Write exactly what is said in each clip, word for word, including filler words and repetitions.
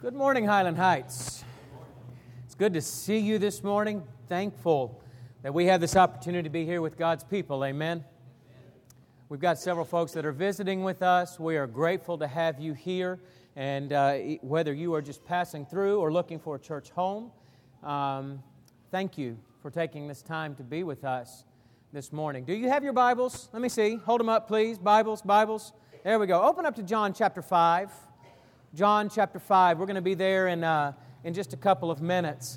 Good morning, Highland Heights. It's good to see you this morning. Thankful that we have this opportunity to be here with God's people. Amen. We've got several folks that are visiting with us. We are grateful to have you here. And uh, whether you are just passing through or looking for a church home, um, thank you for taking this time to be with us this morning. Do you have your Bibles? Let me see. Hold them up, please. Bibles, Bibles. There we go. Open up to John chapter five. John chapter five. We're going to be there in uh, in just a couple of minutes.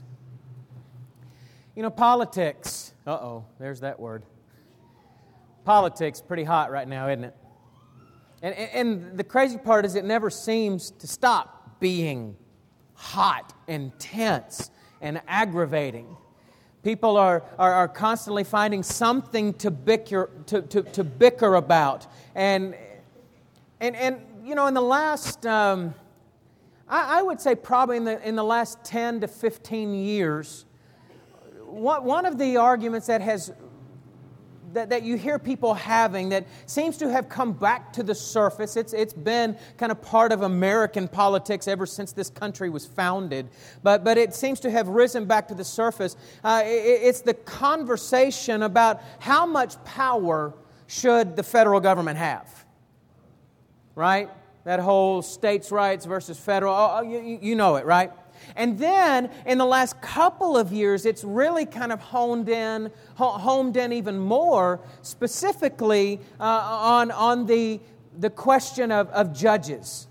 You know, politics. Uh-oh, there's that word. Politics, pretty hot right now, isn't it? And, and the crazy part is it never seems to stop being hot, intense, and aggravating. People are, are, are constantly finding something to bicker to, to, to bicker about. And, and, and you know, in the last... Um, I would say probably in the in the last ten to fifteen years, one of the arguments that has that, that you hear people having that seems to have come back to the surface. It's it's been kind of part of American politics ever since this country was founded, but but it seems to have risen back to the surface. Uh, it, it's the conversation about how much power should the federal government have, right? That whole states' rights versus federal, oh, you, you know it, right? And then, in the last couple of years, it's really kind of honed in, homed in even more, specifically uh, on, on the, the question of, of judges.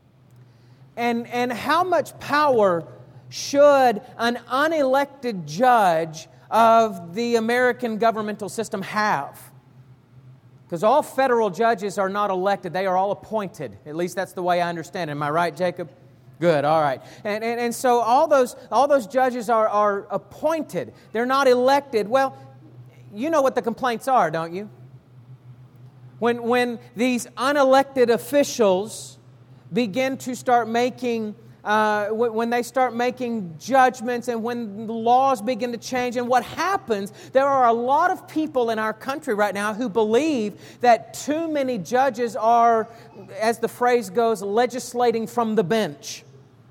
And, and how much power should an unelected judge of the American governmental system have? Because all federal judges are not elected. They are all appointed. At least that's the way I understand it. Am I right, Jacob? Good, all right. And, and, and so all those all those judges are, are appointed. They're not elected. Well, you know what the complaints are, don't you? When, when these unelected officials begin to start making... Uh, when they start making judgments and when the laws begin to change, and what happens, there are a lot of people in our country right now who believe that too many judges are, as the phrase goes, legislating from the bench.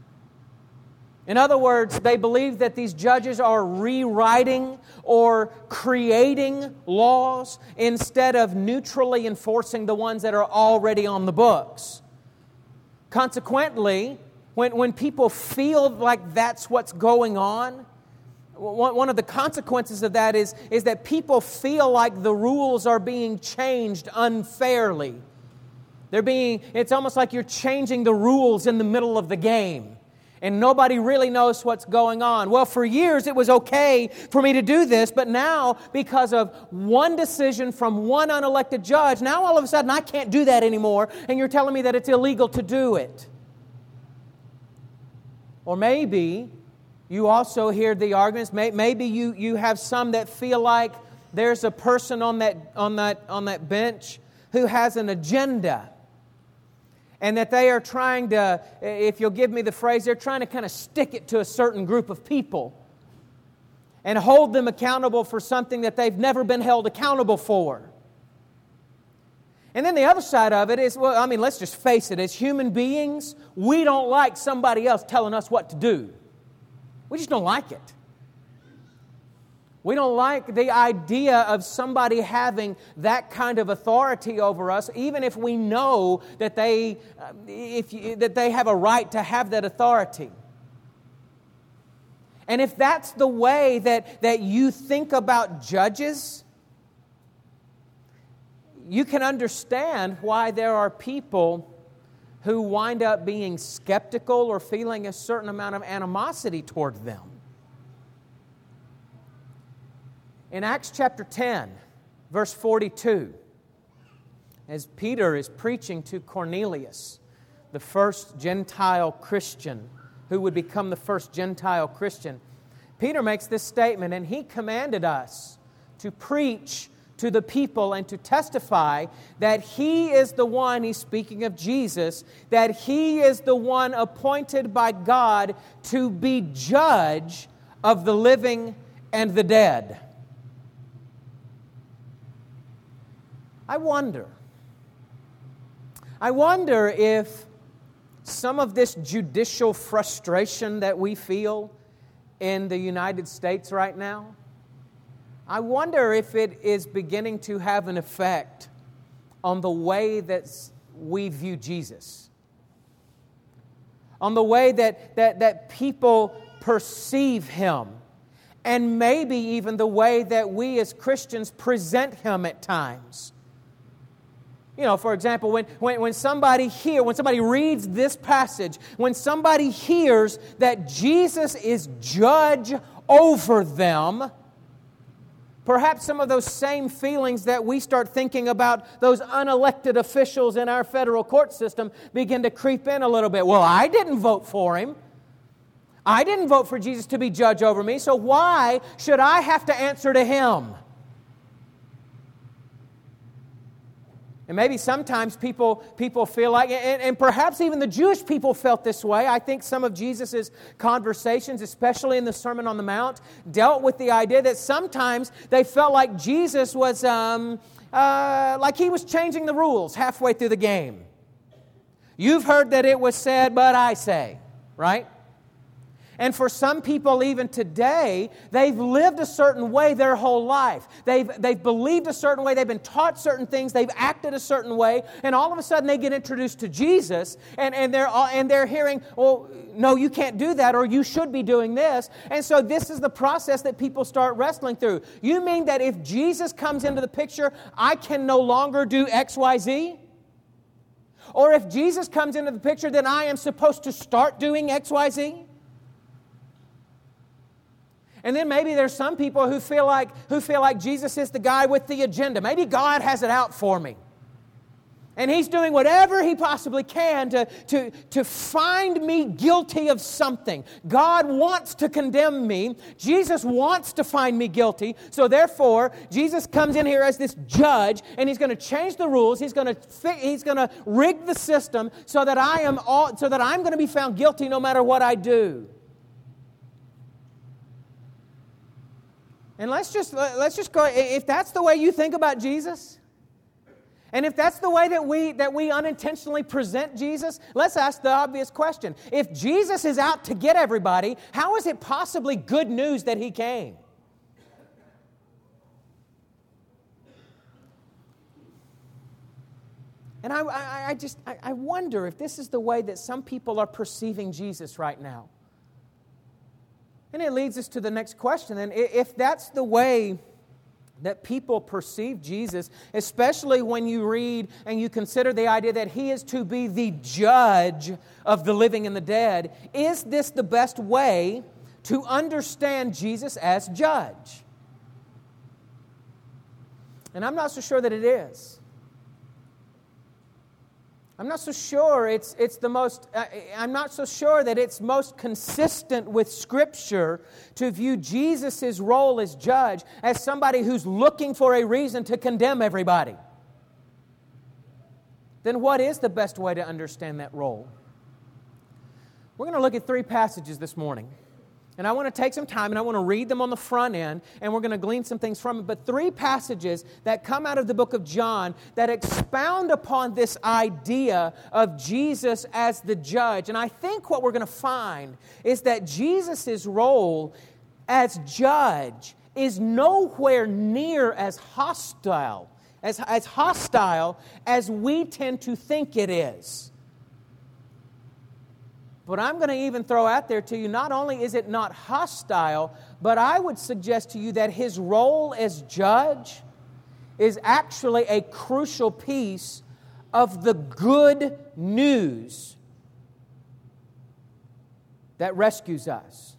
In other words, they believe that these judges are rewriting or creating laws instead of neutrally enforcing the ones that are already on the books. Consequently, When when people feel like that's what's going on, one of the consequences of that is, is that people feel like the rules are being changed unfairly. They're being, it's almost like you're changing the rules in the middle of the game, and nobody really knows what's going on. Well, for years it was okay for me to do this, but now, because of one decision from one unelected judge, now all of a sudden I can't do that anymore, and you're telling me that it's illegal to do it. Or maybe you also hear the arguments, maybe you, you have some that feel like there's a person on that, on that, on that bench who has an agenda. And that they are trying to, if you'll give me the phrase, they're trying to kind of stick it to a certain group of people and hold them accountable for something that they've never been held accountable for. And then the other side of it is, well, I mean, let's just face it. As human beings, we don't like somebody else telling us what to do. We just don't like it. We don't like the idea of somebody having that kind of authority over us, even if we know that they, uh, if you, that they have a right to have that authority. And if that's the way that, that you think about judges, you can understand why there are people who wind up being skeptical or feeling a certain amount of animosity toward them. In Acts chapter ten, verse forty-two, as Peter is preaching to Cornelius, the first Gentile Christian who would become the first Gentile Christian, Peter makes this statement, and he commanded us to preach to the people and to testify that He is the one, he's speaking of Jesus, that He is the one appointed by God to be judge of the living and the dead. I wonder, I wonder if some of this judicial frustration that we feel in the United States right now? I wonder if it is beginning to have an effect on the way that we view Jesus, on the way that, that, that people perceive Him, and maybe even the way that we as Christians present Him at times. You know, for example, when, when, when somebody hear, when somebody reads this passage, when somebody hears that Jesus is judge over them, perhaps some of those same feelings that we start thinking about those unelected officials in our federal court system begin to creep in a little bit. Well, I didn't vote for Him. I didn't vote for Jesus to be judge over me, so why should I have to answer to Him? And maybe sometimes people, people feel like, and, and perhaps even the Jewish people felt this way. I think some of Jesus' conversations, especially in the Sermon on the Mount, dealt with the idea that sometimes they felt like Jesus was, um, uh, like He was changing the rules halfway through the game. You've heard that it was said, but I say, right? And for some people even today, they've lived a certain way their whole life. They've, they've believed a certain way, they've been taught certain things, they've acted a certain way, and all of a sudden they get introduced to Jesus, and, and, they're, and they're hearing, well, no, you can't do that, or you should be doing this. And so this is the process that people start wrestling through. You mean that if Jesus comes into the picture, I can no longer do X, Y, Z? Or if Jesus comes into the picture, then I am supposed to start doing X, Y, Z? And then maybe there's some people who feel like who feel like Jesus is the guy with the agenda. Maybe God has it out for me. And He's doing whatever He possibly can to, to, to find me guilty of something. God wants to condemn me. Jesus wants to find me guilty. So therefore, Jesus comes in here as this judge, and He's going to change the rules. He's going to fi- He's going to rig the system so that I am all, so that I'm going to be found guilty no matter what I do. And let's just let's just go, if that's the way you think about Jesus, and if that's the way that we that we unintentionally present Jesus, let's ask the obvious question. If Jesus is out to get everybody, how is it possibly good news that He came? And I, I, I just I, I wonder if this is the way that some people are perceiving Jesus right now. And it leads us to the next question. And if that's the way that people perceive Jesus, especially when you read and you consider the idea that He is to be the judge of the living and the dead, is this the best way to understand Jesus as judge? And I'm not so sure that it is. I'm not so sure it's it's the most, uh, I'm not so sure that it's most consistent with Scripture to view Jesus' role as judge as somebody who's looking for a reason to condemn everybody. Then what is the best way to understand that role? We're going to look at three passages this morning. And I want to take some time and I want to read them on the front end, and we're going to glean some things from it. But three passages that come out of the book of John that expound upon this idea of Jesus as the judge. And I think what we're going to find is that Jesus' role as judge is nowhere near as hostile, as, as hostile as we tend to think it is. But I'm going to even throw out there to you, not only is it not hostile, but I would suggest to you that His role as judge is actually a crucial piece of the good news that rescues us.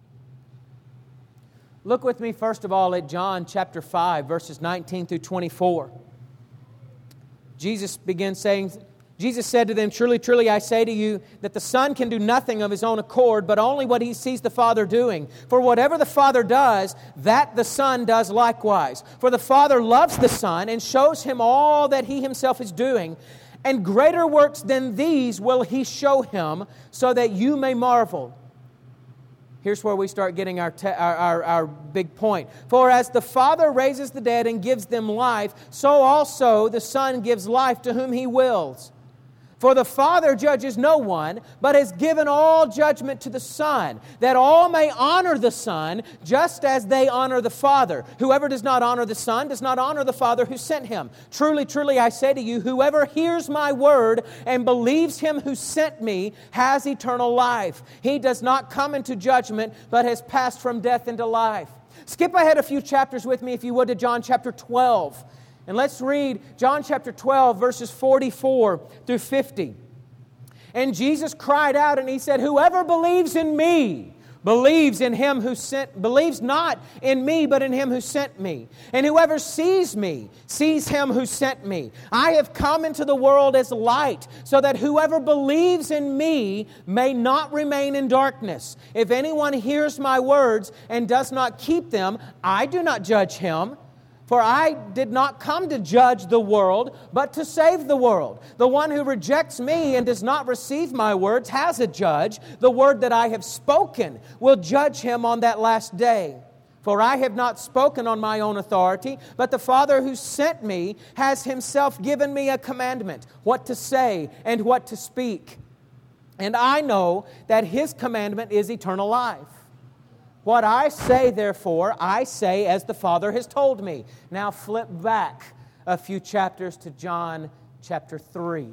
Look with me, first of all, at John chapter five, verses nineteen through twenty-four. Jesus begins saying, Jesus said to them, "Truly, truly, I say to you that the Son can do nothing of His own accord, but only what He sees the Father doing. For whatever the Father does, that the Son does likewise. For the Father loves the Son and shows Him all that He Himself is doing. And greater works than these will He show Him, so that you may marvel." Here's where we start getting our, te- our, our, our big point. "For as the Father raises the dead and gives them life, so also the Son gives life to whom He wills. For the Father judges no one, but has given all judgment to the Son, that all may honor the Son, just as they honor the Father. Whoever does not honor the Son does not honor the Father who sent Him. Truly, truly, I say to you, whoever hears my word and believes Him who sent me has eternal life. He does not come into judgment, but has passed from death into life. Skip ahead a few chapters with me, if you would, to John chapter twelve. And let's read John chapter twelve, verses forty-four through fifty. And Jesus cried out and He said, whoever believes in me, believes in Him who sent, believes not in me, but in Him who sent me. And whoever sees me, sees Him who sent me. I have come into the world as light, so that whoever believes in me may not remain in darkness. If anyone hears my words and does not keep them, I do not judge him. For I did not come to judge the world, but to save the world. The one who rejects me and does not receive my words has a judge. The word that I have spoken will judge him on that last day. For I have not spoken on my own authority, but the Father who sent me has Himself given me a commandment, what to say and what to speak. And I know that His commandment is eternal life. What I say, therefore, I say as the Father has told me. Now flip back a few chapters to John chapter three.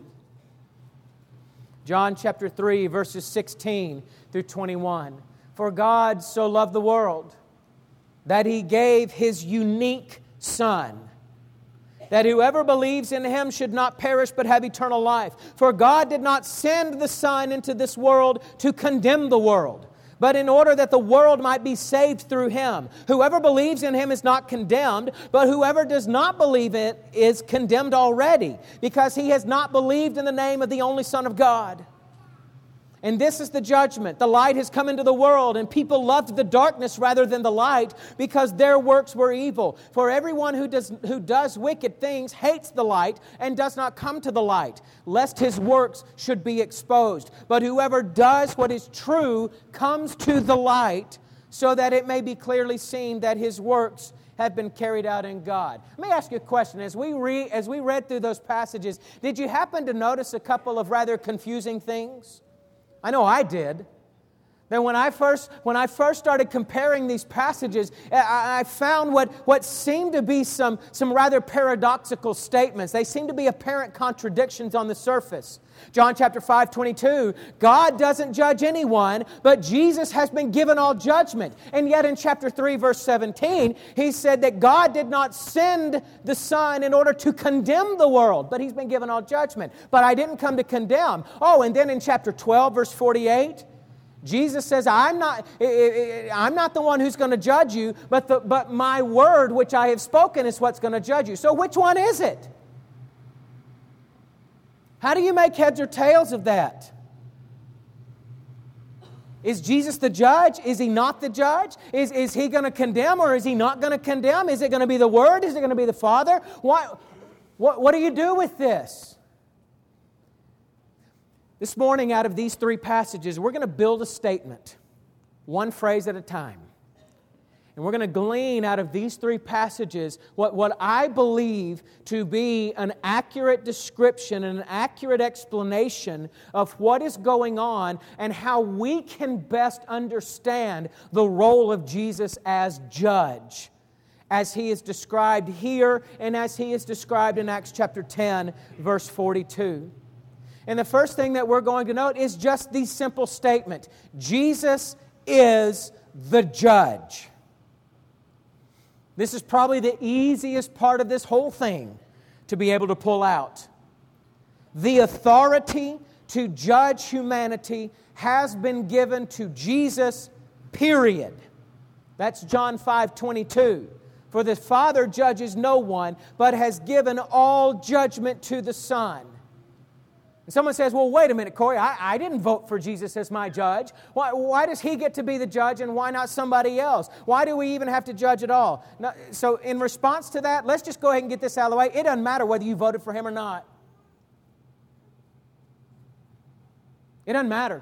John chapter three, verses sixteen through twenty-one. For God so loved the world that He gave His unique Son, that whoever believes in Him should not perish but have eternal life. For God did not send the Son into this world to condemn the world, but in order that the world might be saved through Him. Whoever believes in Him is not condemned, but whoever does not believe it is condemned already, because he has not believed in the name of the only Son of God. And this is the judgment. The light has come into the world, and people loved the darkness rather than the light, because their works were evil. For everyone who does, who does wicked things hates the light and does not come to the light, lest his works should be exposed. But whoever does what is true comes to the light, so that it may be clearly seen that his works have been carried out in God. Let me ask you a question. As we read, as we read through those passages, did you happen to notice a couple of rather confusing things? I know I did. Then when I first when I first started comparing these passages, I, I found what, what seemed to be some, some rather paradoxical statements. They seem to be apparent contradictions on the surface. John chapter five, twenty-two, God doesn't judge anyone, but Jesus has been given all judgment. And yet in chapter three, verse seventeen, He said that God did not send the Son in order to condemn the world, but He's been given all judgment. But I didn't come to condemn. Oh, and then in chapter twelve, verse forty-eight, Jesus says, I'm not, I'm not the one who's going to judge you, but, the, but my word which I have spoken is what's going to judge you. So which one is it? How do you make heads or tails of that? Is Jesus the judge? Is He not the judge? Is, is He going to condemn or is He not going to condemn? Is it going to be the Word? Is it going to be the Father? What, what, what do you do with this? This morning, out of these three passages, we're going to build a statement, one phrase at a time. And we're going to glean out of these three passages what, what I believe to be an accurate description and an accurate explanation of what is going on and how we can best understand the role of Jesus as judge, as He is described here and as He is described in Acts chapter ten, verse forty-two. And the first thing that we're going to note is just the simple statement: Jesus is the judge. This is probably the easiest part of this whole thing to be able to pull out. The authority to judge humanity has been given to Jesus, period. That's John five twenty-two. For the Father judges no one, but has given all judgment to the Son. And someone says, well, wait a minute, Corey, I, I didn't vote for Jesus as my judge. Why, why does He get to be the judge and why not somebody else? Why do we even have to judge at all? Now, so in response to that, let's just go ahead and get this out of the way. It doesn't matter whether you voted for Him or not. It doesn't matter.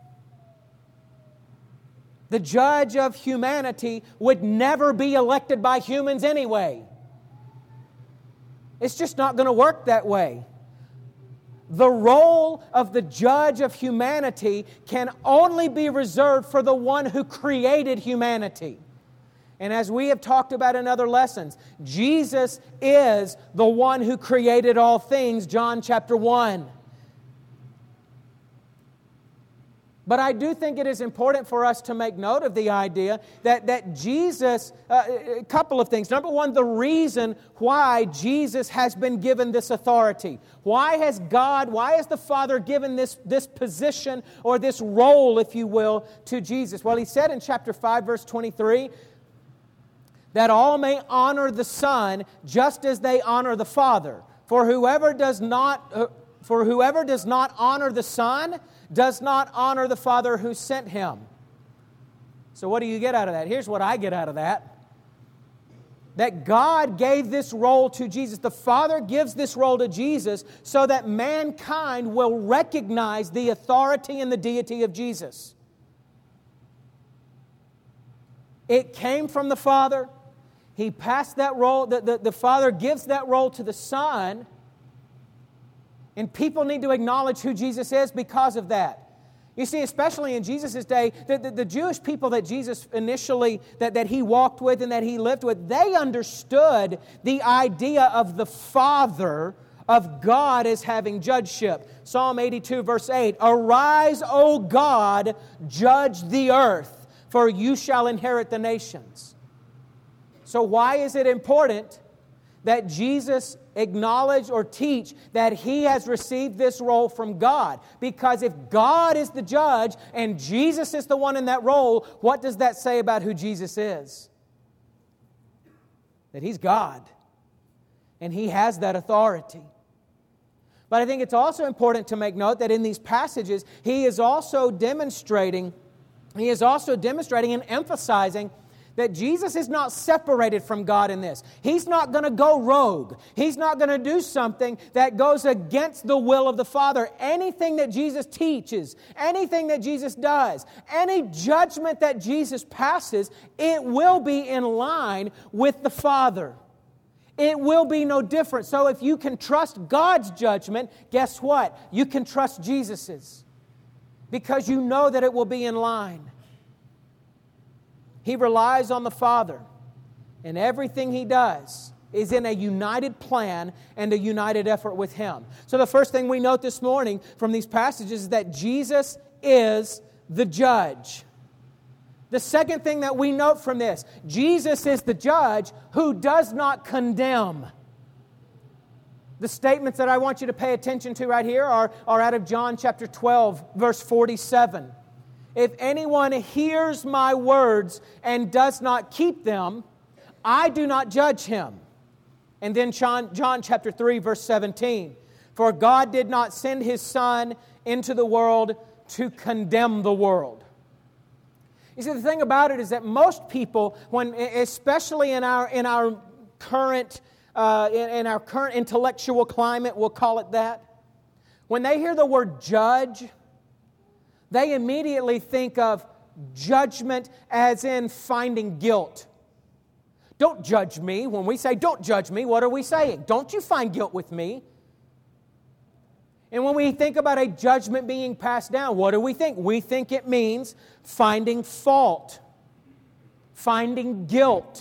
The judge of humanity would never be elected by humans anyway. It's just not going to work that way. the role of the judge of humanity can only be reserved for the one who created humanity. And as we have talked about in other lessons, Jesus is the one who created all things, John chapter one. But I do think it is important for us to make note of the idea that, that Jesus, uh, a couple of things. Number one, the reason why Jesus has been given this authority. Why has God, why has the Father given this, this position or this role, if you will, to Jesus? Well, He said in chapter five, verse twenty-three, that all may honor the Son just as they honor the Father. For whoever does not, uh, for whoever does not honor the Son does not honor the Father who sent Him. So what do you get out of that? Here's what I get out of that. That God gave this role to Jesus. The Father gives this role to Jesus so that mankind will recognize the authority and the deity of Jesus. It came from the Father. He passed that role. The, the, the Father gives that role to the Son. And people need to acknowledge who Jesus is because of that. You see, especially in Jesus' day, the, the, the Jewish people that Jesus initially, that, that He walked with and that He lived with, they understood the idea of the Father, of God as having judgeship. Psalm eighty-two, verse eight, "Arise, O God, judge the earth, for you shall inherit the nations." So why is it important that Jesus acknowledge or teach that He has received this role from God? Because if God is the judge and Jesus is the one in that role, what does that say about who Jesus is? That He's God and He has that authority. But I think it's also important to make note that in these passages, He is also demonstrating, He is also demonstrating and emphasizing that Jesus is not separated from God in this. He's not going to go rogue. He's not going to do something that goes against the will of the Father. Anything that Jesus teaches, anything that Jesus does, any judgment that Jesus passes, it will be in line with the Father. It will be no different. So if you can trust God's judgment, guess what? You can trust Jesus's, because you know that it will be in line. He relies on the Father, and everything He does is in a united plan and a united effort with Him. So the first thing we note this morning from these passages is that Jesus is the judge. The second thing that we note from this, Jesus is the judge who does not condemn. The statements that I want you to pay attention to right here are, are out of John chapter twelve, verse forty-seven. "If anyone hears my words and does not keep them, I do not judge him." And then John, John chapter three, verse seventeen. "For God did not send His Son into the world to condemn the world." You see, the thing about it is that most people, when especially in our in our current uh, in, in our current intellectual climate, we'll call it that, when they hear the word judge, they immediately think of judgment as in finding guilt. Don't judge me. When we say don't judge me, what are we saying? Don't you find guilt with me. And when we think about a judgment being passed down, what do we think? We think it means finding fault, finding guilt.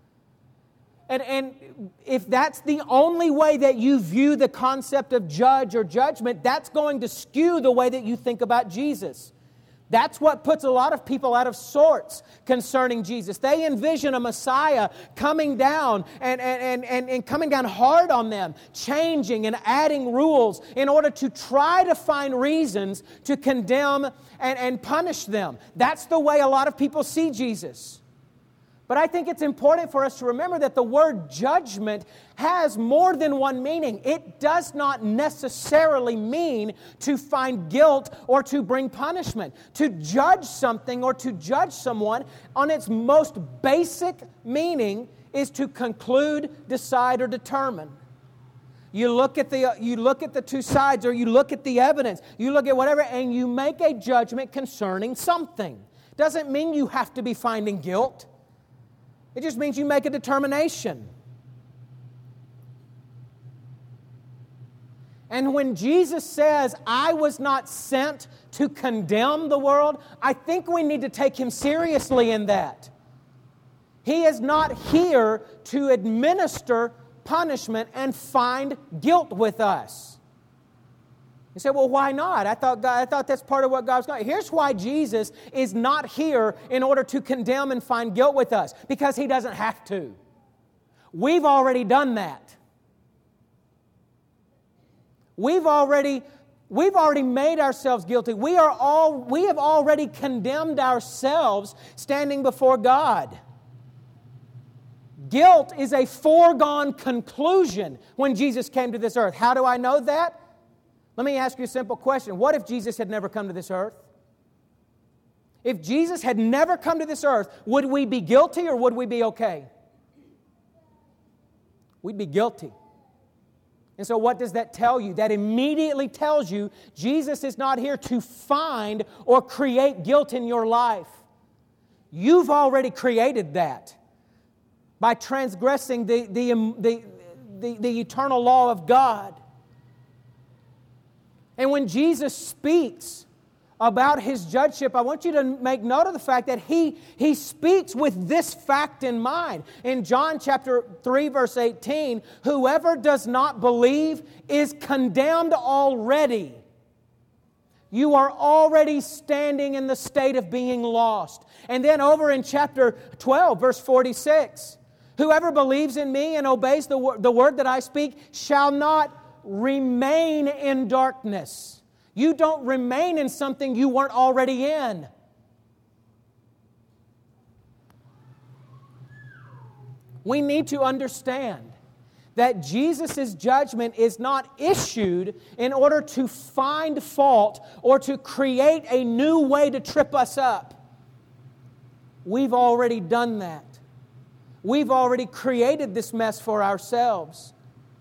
And, and if that's the only way that you view the concept of judge or judgment, that's going to skew the way that you think about Jesus. That's what puts a lot of people out of sorts concerning Jesus. They envision a Messiah coming down and, and, and, and coming down hard on them, changing and adding rules in order to try to find reasons to condemn and, and punish them. That's the way a lot of people see Jesus. But I think it's important for us to remember that the word judgment has more than one meaning. It does not necessarily mean to find guilt or to bring punishment. To judge something or to judge someone on its most basic meaning is to conclude, decide, or determine. You look at the you look at the two sides, or you look at the evidence, you look at whatever, and you make a judgment concerning something. Doesn't mean you have to be finding guilt. It just means you make a determination. And when Jesus says, I was not sent to condemn the world, I think we need to take Him seriously in that. He is not here to administer punishment and find guilt with us. You say, well, why not? I thought God, I thought that's part of what God's got. Here's why Jesus is not here in order to condemn and find guilt with us. Because He doesn't have to. We've already done that. We've already, we've already made ourselves guilty. We are all, we have already condemned ourselves standing before God. Guilt is a foregone conclusion when Jesus came to this earth. How do I know that? Let me ask you a simple question. What if Jesus had never come to this earth? If Jesus had never come to this earth, would we be guilty or would we be okay? We'd be guilty. And so what does that tell you? That immediately tells you Jesus is not here to find or create guilt in your life. You've already created that by transgressing the, the, the, the, the eternal law of God. And when Jesus speaks about His judgeship, I want you to make note of the fact that He, he speaks with this fact in mind. In John chapter three, verse eighteen, whoever does not believe is condemned already. You are already standing in the state of being lost. And then over in chapter twelve, verse forty-six, whoever believes in me and obeys the, wor- the word that I speak shall not remain in darkness. You don't remain in something you weren't already in. We need to understand that Jesus' judgment is not issued in order to find fault or to create a new way to trip us up. We've already done that. We've already created this mess for ourselves.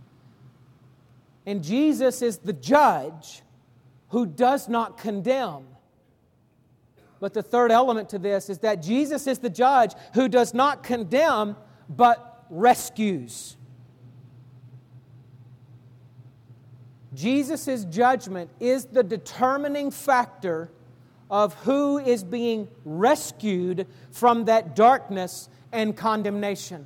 And Jesus is the judge who does not condemn. But the third element to this is that Jesus is the judge who does not condemn, but rescues. Jesus' judgment is the determining factor of who is being rescued from that darkness and condemnation.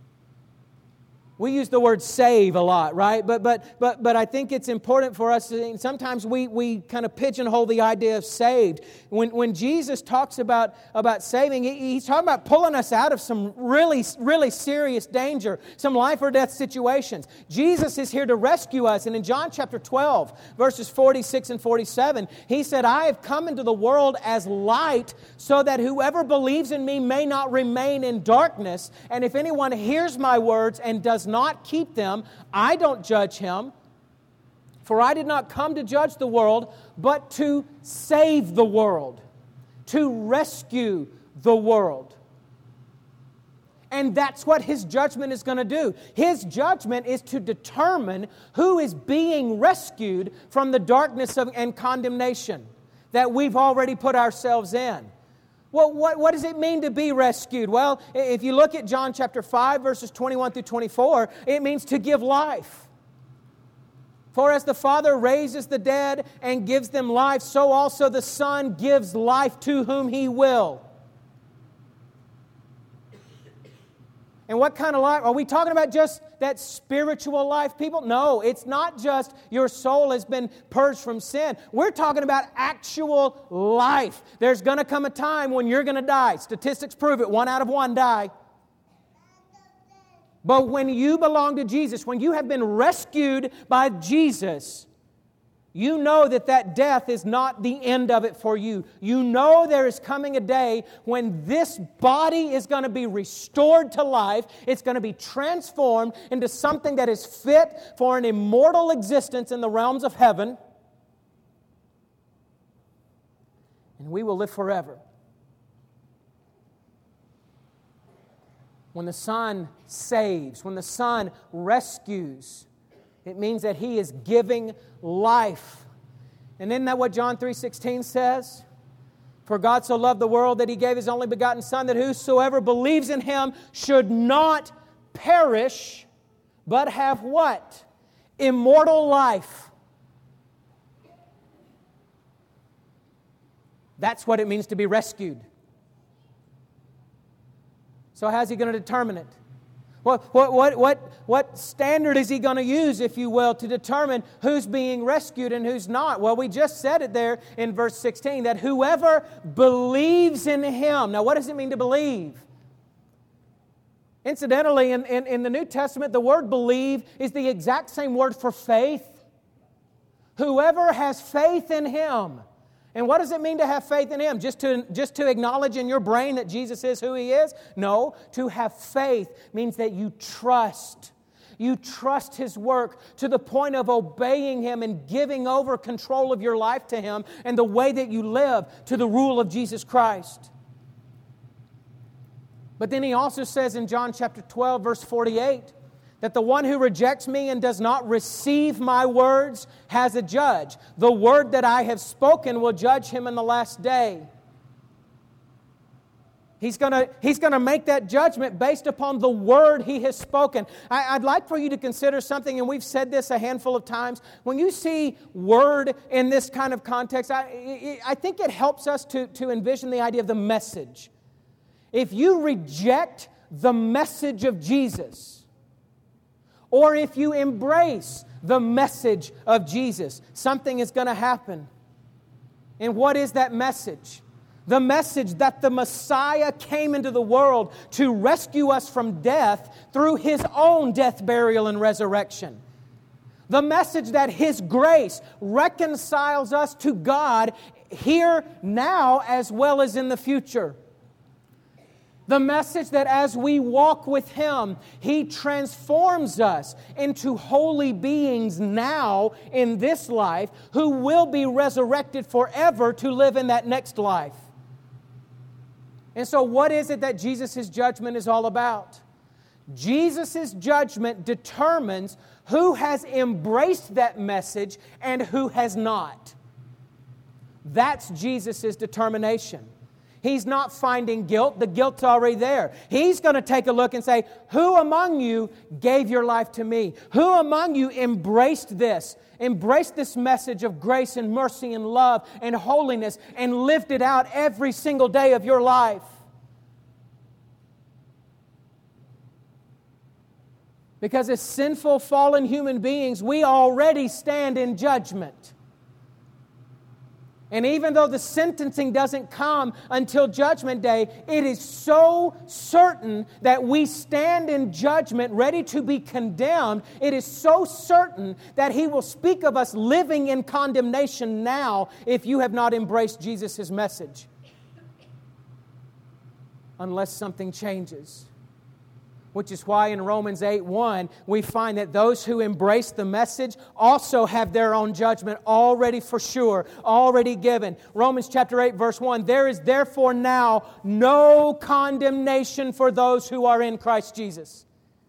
We use the word save a lot, right? But but but but I think it's important for us to, sometimes we, we kind of pigeonhole the idea of saved. When when Jesus talks about, about saving, he, he's talking about pulling us out of some really, really serious danger, some life or death situations. Jesus is here to rescue us. And in John chapter twelve, verses forty-six and forty-seven, He said, I have come into the world as light so that whoever believes in me may not remain in darkness. And if anyone hears my words and does not keep them, I don't judge him. For I did not come to judge the world, but to save the world, to rescue the world. And that's what His judgment is going to do. His judgment is to determine who is being rescued from the darkness of, and condemnation that we've already put ourselves in. Well, what, what does it mean to be rescued? Well, if you look at John chapter five, verses twenty-one through twenty-four, it means to give life. For as the Father raises the dead and gives them life, so also the Son gives life to whom He will. And what kind of life? Are we talking about just that spiritual life, people? No, it's not just your soul has been purged from sin. We're talking about actual life. There's going to come a time when you're going to die. Statistics prove it. One out of one die. But when you belong to Jesus, when you have been rescued by Jesus, you know that that death is not the end of it for you. You know there is coming a day when this body is going to be restored to life. It's going to be transformed into something that is fit for an immortal existence in the realms of heaven. And we will live forever. When the Son saves, when the Son rescues, it means that He is giving life. And isn't that what John three sixteen says? For God so loved the world that He gave His only begotten Son, that whosoever believes in Him should not perish, but have what? Immortal life. That's what it means to be rescued. So how's He going to determine it? What, what, what, what, what standard is He going to use, if you will, to determine who's being rescued and who's not? Well, we just said it there in verse sixteen, that whoever believes in Him. Now, what does it mean to believe? Incidentally, in, in, in the New Testament, the word believe is the exact same word for faith. Whoever has faith in Him. And what does it mean to have faith in Him? Just to, just to acknowledge in your brain that Jesus is who He is? No. To have faith means that you trust. You trust His work to the point of obeying Him and giving over control of your life to Him and the way that you live to the rule of Jesus Christ. But then He also says in John chapter twelve, verse forty-eight, that the one who rejects Me and does not receive My words has a judge. The word that I have spoken will judge him in the last day. He's going to he's going to make that judgment based upon the word He has spoken. I, I'd like for you to consider something, and we've said this a handful of times. When you see word in this kind of context, I, I think it helps us to, to envision the idea of the message. If you reject the message of Jesus, or if you embrace the message of Jesus, something is going to happen. And what is that message? The message that the Messiah came into the world to rescue us from death through His own death, burial, and resurrection. The message that His grace reconciles us to God here, now, as well as in the future. The message that as we walk with Him, He transforms us into holy beings now in this life who will be resurrected forever to live in that next life. And so what is it that Jesus' judgment is all about? Jesus' judgment determines who has embraced that message and who has not. That's Jesus' determination. He's not finding guilt. The guilt's already there. He's going to take a look and say, who among you gave your life to Me? Who among you embraced this? Embraced this message of grace and mercy and love and holiness and lived it out every single day of your life? Because as sinful, fallen human beings, we already stand in judgment. And even though the sentencing doesn't come until Judgment Day, it is so certain that we stand in judgment ready to be condemned. It is so certain that He will speak of us living in condemnation now if you have not embraced Jesus' message. Unless something changes. Which is why in Romans eight one, we find that those who embrace the message also have their own judgment already for sure, already given. Romans chapter eight, verse one, there is therefore now no condemnation for those who are in Christ Jesus.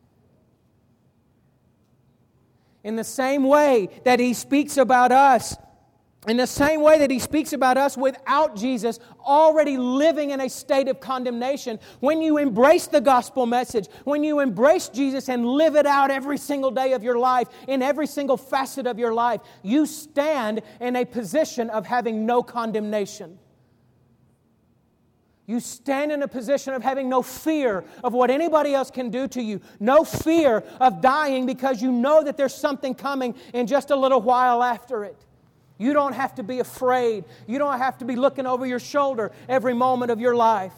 In the same way that He speaks about us, in the same way that He speaks about us without Jesus already living in a state of condemnation, when you embrace the gospel message, when you embrace Jesus and live it out every single day of your life, in every single facet of your life, you stand in a position of having no condemnation. You stand in a position of having no fear of what anybody else can do to you. No fear of dying because you know that there's something coming in just a little while after it. You don't have to be afraid. You don't have to be looking over your shoulder every moment of your life.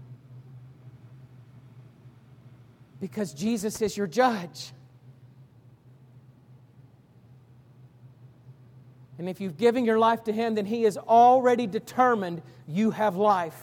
Because Jesus is your judge. And if you've given your life to Him, then He has already determined you have life.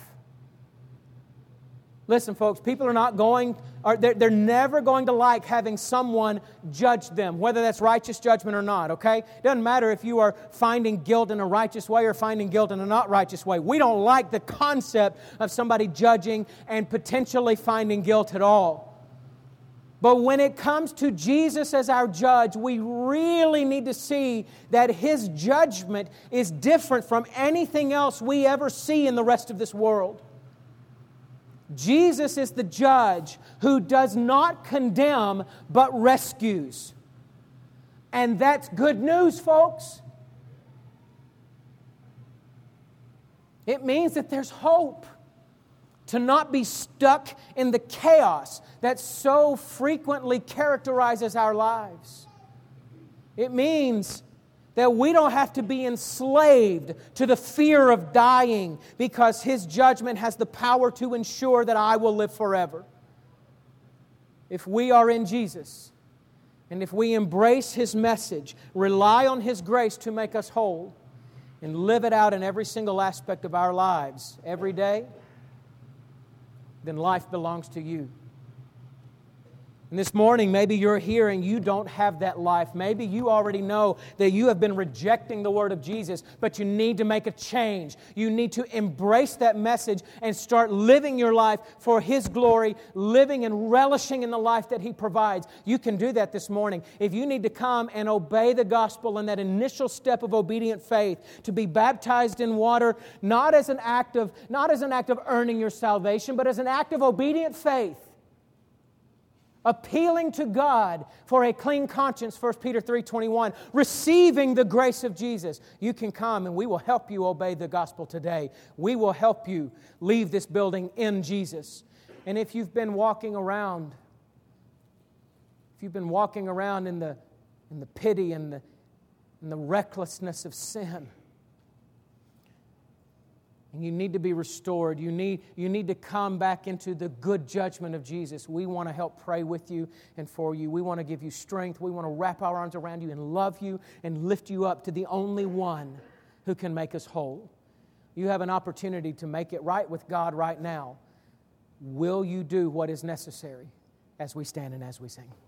Listen, folks, people are not going, or they're, they're never going to like having someone judge them, whether that's righteous judgment or not, okay? It doesn't matter if you are finding guilt in a righteous way or finding guilt in a not righteous way. We don't like the concept of somebody judging and potentially finding guilt at all. But when it comes to Jesus as our judge, we really need to see that His judgment is different from anything else we ever see in the rest of this world. Jesus is the judge who does not condemn but rescues. And that's good news, folks. It means that there's hope. To not be stuck in the chaos that so frequently characterizes our lives. It means that we don't have to be enslaved to the fear of dying because His judgment has the power to ensure that I will live forever. If we are in Jesus, and if we embrace His message, rely on His grace to make us whole, and live it out in every single aspect of our lives every day, then life belongs to you. And this morning, maybe you're here and you don't have that life. Maybe you already know that you have been rejecting the Word of Jesus, but you need to make a change. You need to embrace that message and start living your life for His glory, living and relishing in the life that He provides. You can do that this morning. If you need to come and obey the gospel in that initial step of obedient faith, to be baptized in water, not as an act of, not as an act of earning your salvation, but as an act of obedient faith, appealing to God for a clean conscience, First Peter three twenty-one, receiving the grace of Jesus. You can come and we will help you obey the gospel today. We will help you leave this building in Jesus. And if you've been walking around, if you've been walking around in the, in the pity and the, and the recklessness of sin, and you need to be restored. You need, you need to come back into the good judgment of Jesus. We want to help pray with you and for you. We want to give you strength. We want to wrap our arms around you and love you and lift you up to the only one who can make us whole. You have an opportunity to make it right with God right now. Will you do what is necessary as we stand and as we sing?